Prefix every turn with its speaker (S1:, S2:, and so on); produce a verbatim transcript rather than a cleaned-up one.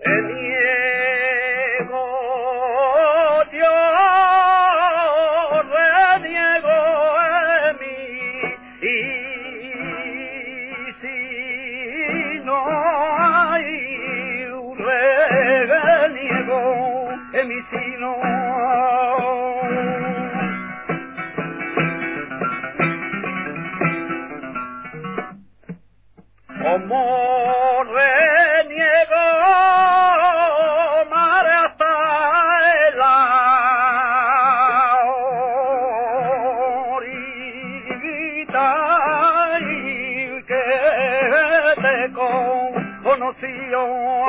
S1: reniego yo, reniego en mí, y si no hay un reniego en mi sino. Como reniego mar hasta la orillita y que te conoció.